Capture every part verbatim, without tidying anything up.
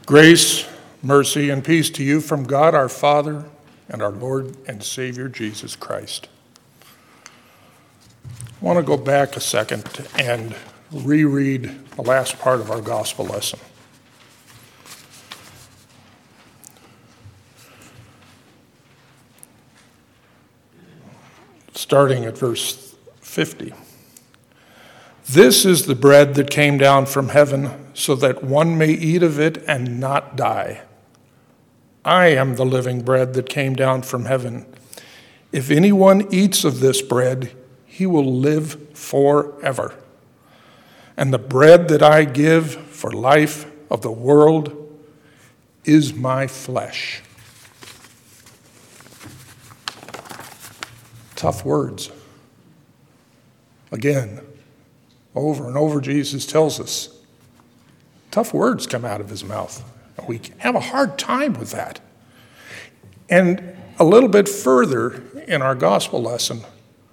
Grace, mercy, and peace to you from God our Father and our Lord and Savior Jesus Christ. I want to go back a second and reread the last part of our gospel lesson. Starting at verse fifty. This is the bread that came down from heaven, so that one may eat of it and not die. I am the living bread that came down from heaven. If anyone eats of this bread, he will live forever. And the bread that I give for life of the world is my flesh. Tough words. Again, over and over, Jesus tells us, tough words come out of his mouth. We have a hard time with that. And a little bit further in our gospel lesson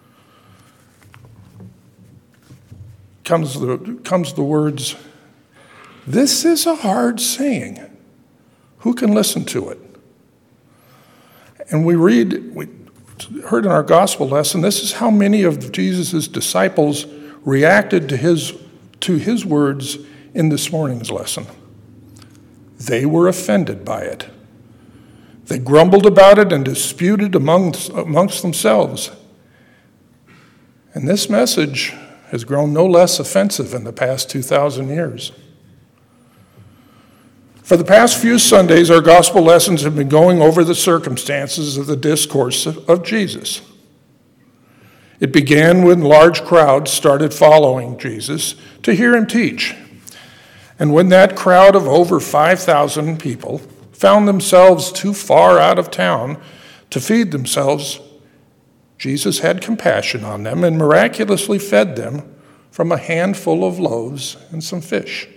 comes the, comes the words, this is a hard saying. Who can listen to it? And we read, we heard in our gospel lesson, this is how many of Jesus' disciples reacted to his, to his words in this morning's lesson. They were offended by it. They grumbled about it and disputed amongst, amongst themselves. And this message has grown no less offensive in the past two thousand years. For the past few Sundays, our gospel lessons have been going over the circumstances of the discourse of Jesus. It began when large crowds started following Jesus to hear him teach. And when that crowd of over five thousand people found themselves too far out of town to feed themselves, Jesus had compassion on them and miraculously fed them from a handful of loaves and some fish.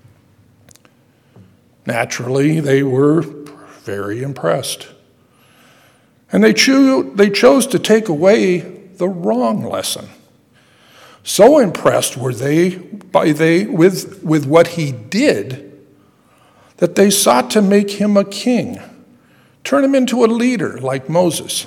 Naturally, they were very impressed. And they, cho- they chose to take away the wrong lesson. So impressed were they by they with, with what he did that they sought to make him a king, turn him into a leader like Moses.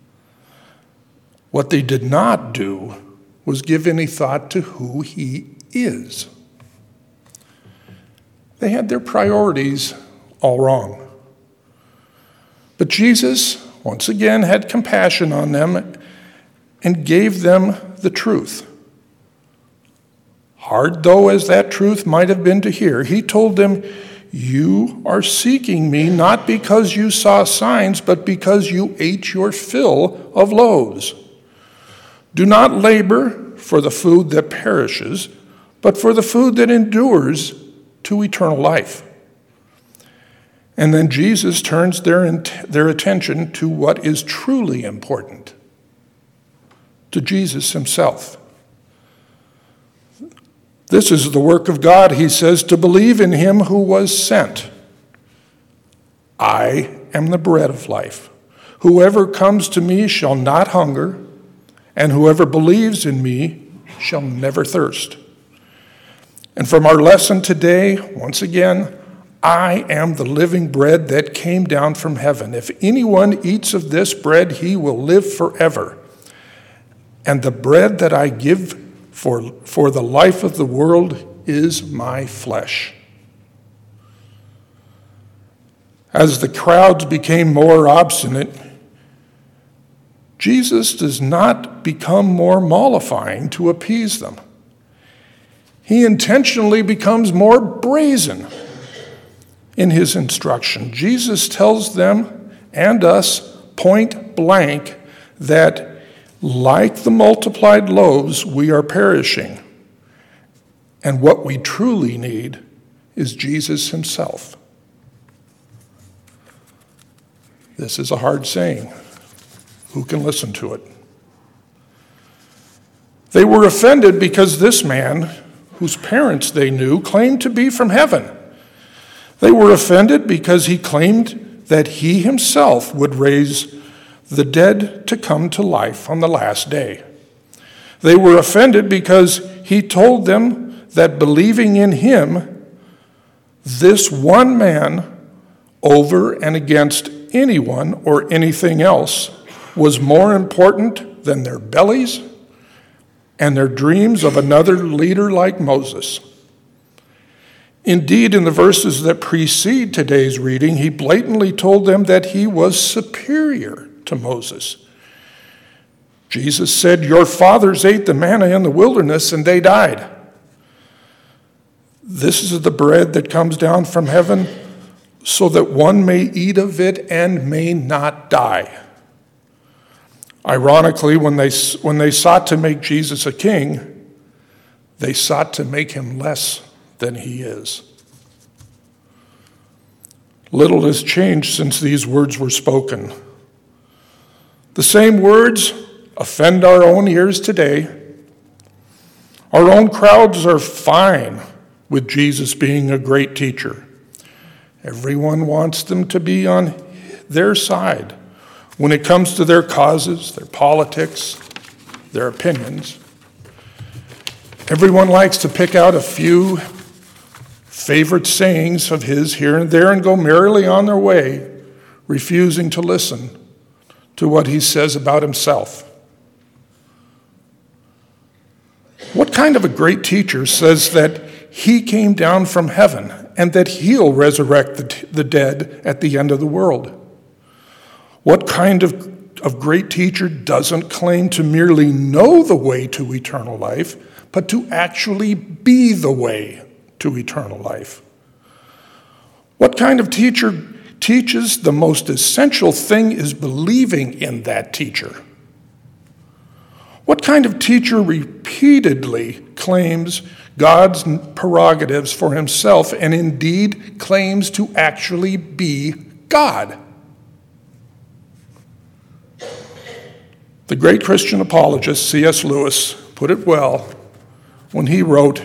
What they did not do was give any thought to who he is. They had their priorities all wrong. But Jesus, once again, had compassion on them and gave them the truth. Hard though as that truth might have been to hear, he told them, you are seeking me not because you saw signs, but because you ate your fill of loaves. Do not labor for the food that perishes, but for the food that endures to eternal life. And then Jesus turns their, their attention to what is truly important, to Jesus himself. This is the work of God, he says, to believe in him who was sent. I am the bread of life. Whoever comes to me shall not hunger, and whoever believes in me shall never thirst. And from our lesson today, once again, I am the living bread that came down from heaven. If anyone eats of this bread, he will live forever. And the bread that I give for, for the life of the world is my flesh. As the crowds became more obstinate, Jesus does not become more mollifying to appease them. He intentionally becomes more brazen in his instruction. Jesus tells them and us point blank that like the multiplied loaves, we are perishing. And what we truly need is Jesus himself. This is a hard saying. Who can listen to it? They were offended because this man, whose parents they knew, claimed to be from heaven. They were offended because he claimed that he himself would raise the dead to come to life on the last day. They were offended because he told them that believing in him, this one man over and against anyone or anything else was more important than their bellies and their dreams of another leader like Moses. Indeed, in the verses that precede today's reading, he blatantly told them that he was superior to Moses. Jesus said, "Your fathers ate the manna in the wilderness and they died. This is the bread that comes down from heaven so that one may eat of it and may not die." Ironically, when they, when they sought to make Jesus a king, they sought to make him less than he is. Little has changed since these words were spoken. The same words offend our own ears today. Our own crowds are fine with Jesus being a great teacher. Everyone wants them to be on their side when it comes to their causes, their politics, their opinions. Everyone likes to pick out a few favorite sayings of his here and there and go merrily on their way, refusing to listen to what he says about himself. What kind of a great teacher says that he came down from heaven and that he'll resurrect the, the dead at the end of the world? What kind of, of great teacher doesn't claim to merely know the way to eternal life, but to actually be the way to eternal life? What kind of teacher teaches the most essential thing is believing in that teacher? What kind of teacher repeatedly claims God's prerogatives for himself and indeed claims to actually be God? The great Christian apologist C S Lewis put it well when he wrote,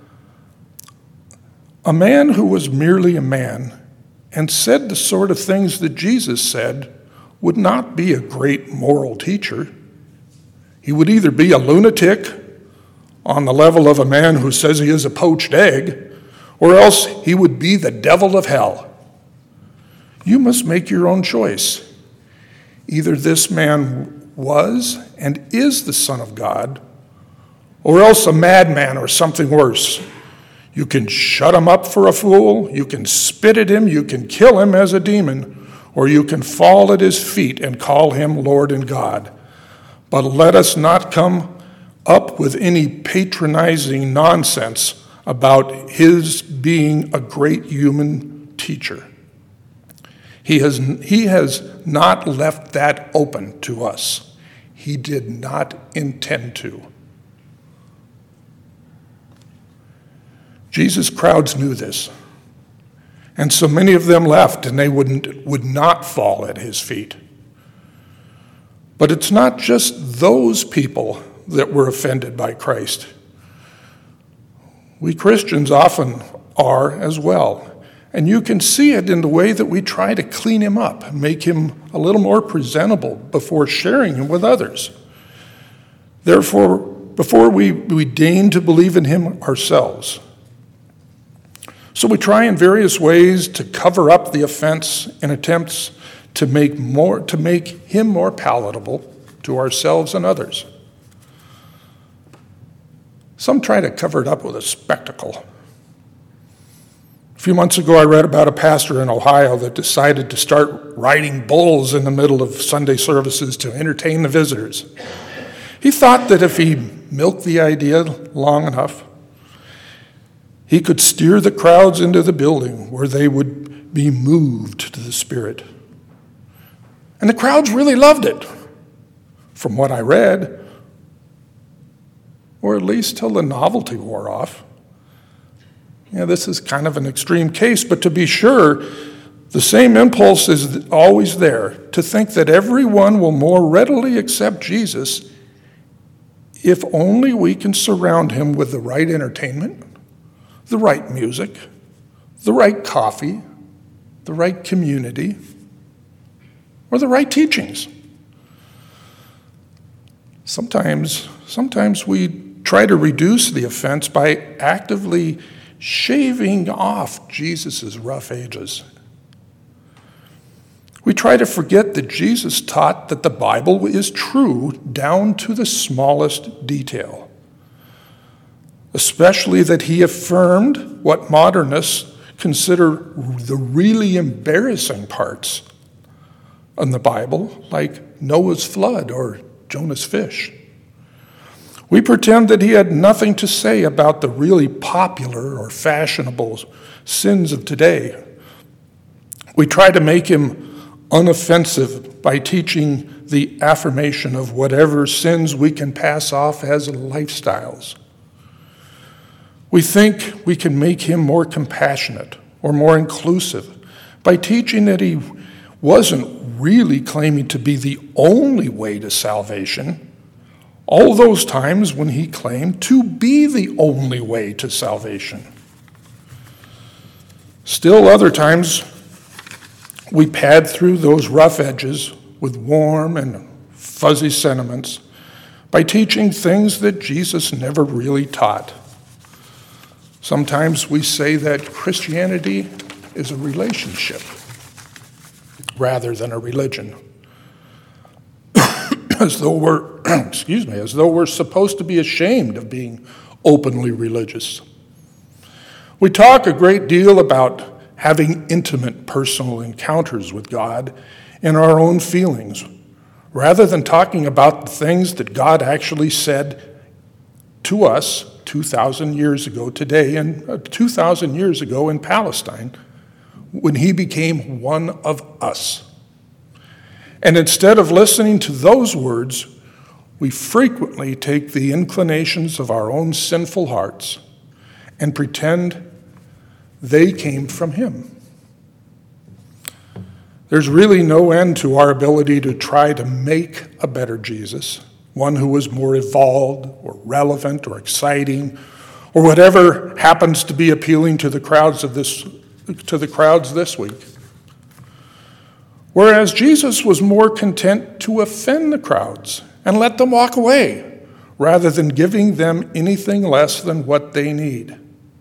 "A man who was merely a man and said the sort of things that Jesus said would not be a great moral teacher. He would either be a lunatic on the level of a man who says he is a poached egg, or else he would be the devil of hell. You must make your own choice. Either this man was and is the Son of God, or else a madman or something worse. You can shut him up for a fool, you can spit at him, you can kill him as a demon, or you can fall at his feet and call him Lord and God. But let us not come up with any patronizing nonsense about his being a great human teacher. He has, he has not left that open to us. He did not intend to." Jesus' crowds knew this, and so many of them left, and they wouldn't, would not fall at his feet. But it's not just those people that were offended by Christ. We Christians often are as well. And you can see it in the way that we try to clean him up, make him a little more presentable before sharing him with others. Therefore, before we, we deign to believe in him ourselves. So we try in various ways to cover up the offense in attempts to make more to make him more palatable to ourselves and others. Some try to cover it up with a spectacle. A few months ago, I read about a pastor in Ohio that decided to start riding bulls in the middle of Sunday services to entertain the visitors. He thought that if he milked the idea long enough, he could steer the crowds into the building where they would be moved to the Spirit. And the crowds really loved it, from what I read, or at least till the novelty wore off. Yeah, this is kind of an extreme case, but to be sure, the same impulse is always there, to think that everyone will more readily accept Jesus if only we can surround him with the right entertainment, the right music, the right coffee, the right community, or the right teachings. Sometimes, sometimes we try to reduce the offense by actively shaving off Jesus' rough edges. We try to forget that Jesus taught that the Bible is true down to the smallest detail, especially that he affirmed what modernists consider the really embarrassing parts in the Bible, like Noah's flood or Jonah's fish. We pretend that he had nothing to say about the really popular or fashionable sins of today. We try to make him unoffensive by teaching the affirmation of whatever sins we can pass off as lifestyles. We think we can make him more compassionate or more inclusive by teaching that he wasn't really claiming to be the only way to salvation, all those times when he claimed to be the only way to salvation. Still other times, we pad through those rough edges with warm and fuzzy sentiments by teaching things that Jesus never really taught. Sometimes we say that Christianity is a relationship rather than a religion, as though we're, excuse me, as though we're supposed to be ashamed of being openly religious. We talk a great deal about having intimate personal encounters with God in our own feelings, rather than talking about the things that God actually said to us two thousand years ago today and uh, two thousand years ago in Palestine when he became one of us. And instead of listening to those words, we frequently take the inclinations of our own sinful hearts and pretend they came from him. There's really no end to our ability to try to make a better Jesus, one who was more evolved or relevant or exciting or whatever happens to be appealing to the crowds of this to the crowds this week. Whereas Jesus was more content to offend the crowds and let them walk away rather than giving them anything less than what they need.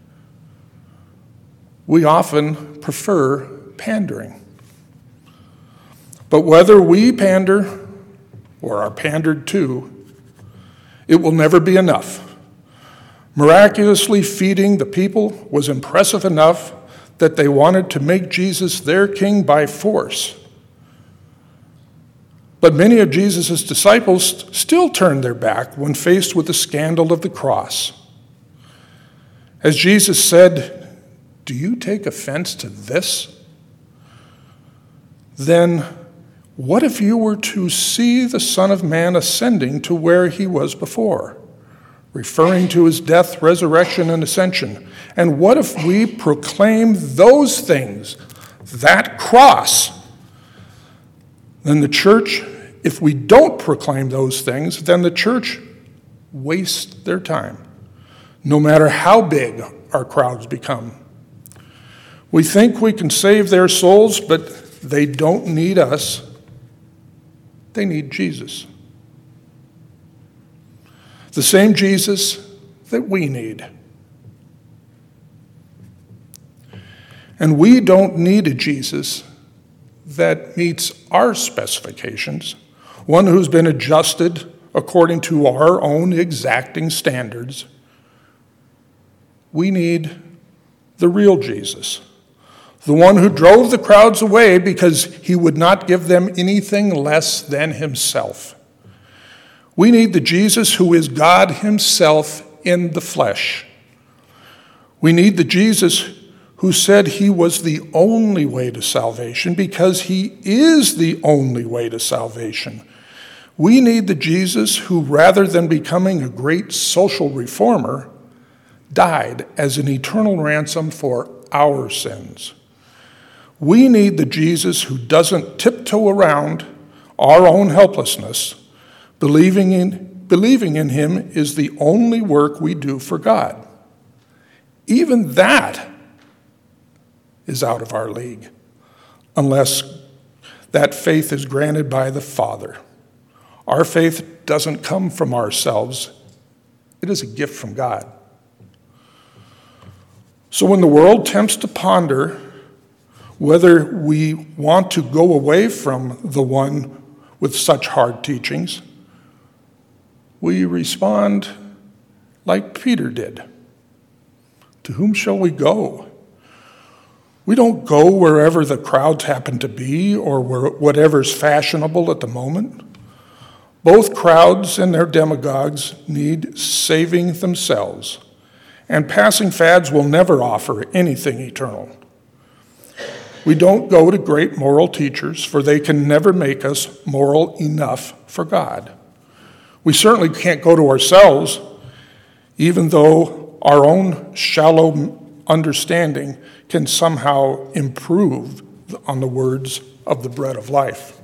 We often prefer pandering. But whether we pander or are pandered to, it will never be enough. Miraculously feeding the people was impressive enough that they wanted to make Jesus their king by force. But many of Jesus' disciples still turned their back when faced with the scandal of the cross. As Jesus said, "Do you take offense to this? Then what if you were to see the Son of Man ascending to where he was before?" Referring to his death, resurrection, and ascension. And what if we proclaim those things, that cross? Then the church, if we don't proclaim those things, then the church wastes their time, no matter how big our crowds become. We think we can save their souls, but they don't need us. They need Jesus. The same Jesus that we need. And we don't need a Jesus that meets our specifications, one who's been adjusted according to our own exacting standards. We need the real Jesus, the one who drove the crowds away because he would not give them anything less than himself. We need the Jesus who is God himself in the flesh. We need the Jesus who said he was the only way to salvation because he is the only way to salvation. We need the Jesus who, rather than becoming a great social reformer, died as an eternal ransom for our sins. We need the Jesus who doesn't tiptoe around our own helplessness. Believing in, believing in him is the only work we do for God. Even that is out of our league, unless that faith is granted by the Father. Our faith doesn't come from ourselves. It is a gift from God. So when the world tempts to ponder whether we want to go away from the one with such hard teachings, we respond like Peter did. To whom shall we go? We don't go wherever the crowds happen to be or where whatever's fashionable at the moment. Both crowds and their demagogues need saving themselves, and passing fads will never offer anything eternal. We don't go to great moral teachers, for they can never make us moral enough for God. We certainly can't go to ourselves, even though our own shallow understanding can somehow improve on the words of the bread of life.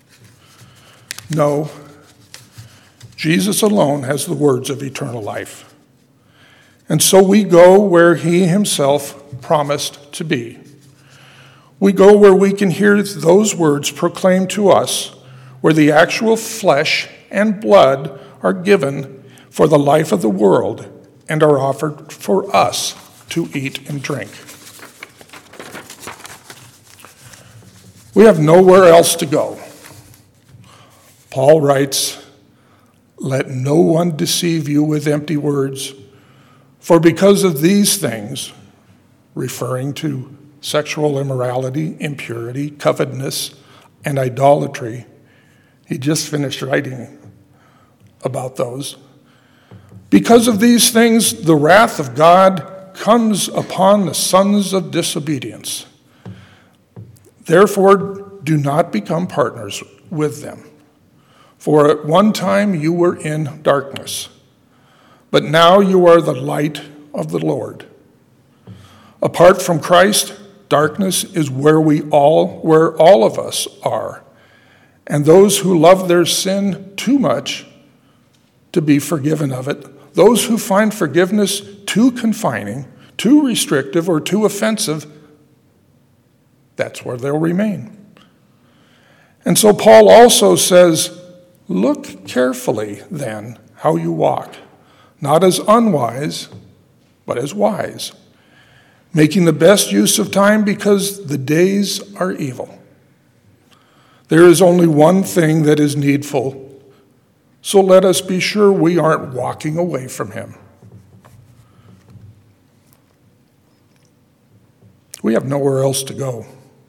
No, Jesus alone has the words of eternal life. And so we go where he himself promised to be. We go where we can hear those words proclaimed to us, where the actual flesh and blood are given for the life of the world and are offered for us to eat and drink. We have nowhere else to go. Paul writes, "Let no one deceive you with empty words, for because of these things," referring to sexual immorality, impurity, covetousness, and idolatry. He just finished writing about those. Because of these things, the wrath of God comes upon the sons of disobedience. Therefore, do not become partners with them. For at one time you were in darkness, but now you are the light of the Lord. Apart from Christ, darkness is where we all, where all of us are, and those who love their sin too much to be forgiven of it, those who find forgiveness too confining, too restrictive, or too offensive, that's where they'll remain. And so Paul also says, look carefully then how you walk, not as unwise, but as wise, making the best use of time because the days are evil. There is only one thing that is needful, so let us be sure we aren't walking away from him. We have nowhere else to go.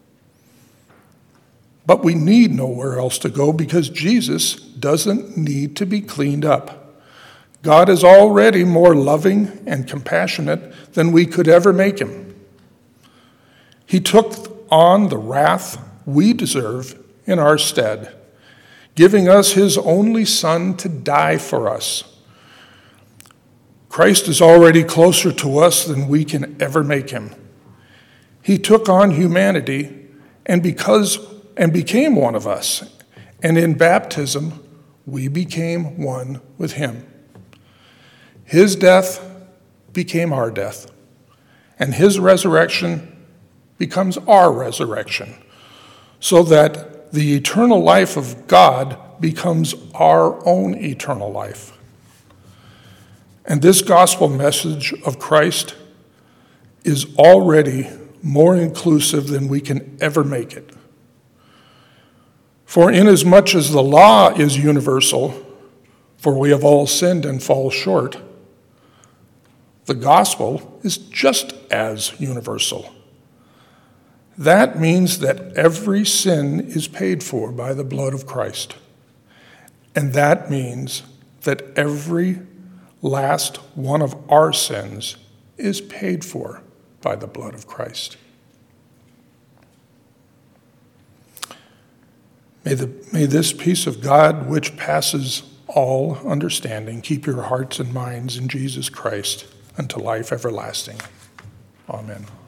But we need nowhere else to go because Jesus doesn't need to be cleaned up. God is already more loving and compassionate than we could ever make him. He took on the wrath we deserve in our stead, giving us his only Son to die for us. Christ is already closer to us than we can ever make him. He took on humanity and because and became one of us, and in baptism we became one with him. His death became our death, and his resurrection becomes our resurrection, so that the eternal life of God becomes our own eternal life. And this gospel message of Christ is already more inclusive than we can ever make it. For inasmuch as the law is universal, for we have all sinned and fall short, the gospel is just as universal. That means that every sin is paid for by the blood of Christ. And that means that every last one of our sins is paid for by the blood of Christ. May, the, may this peace of God, which passes all understanding, keep your hearts and minds in Jesus Christ unto life everlasting. Amen.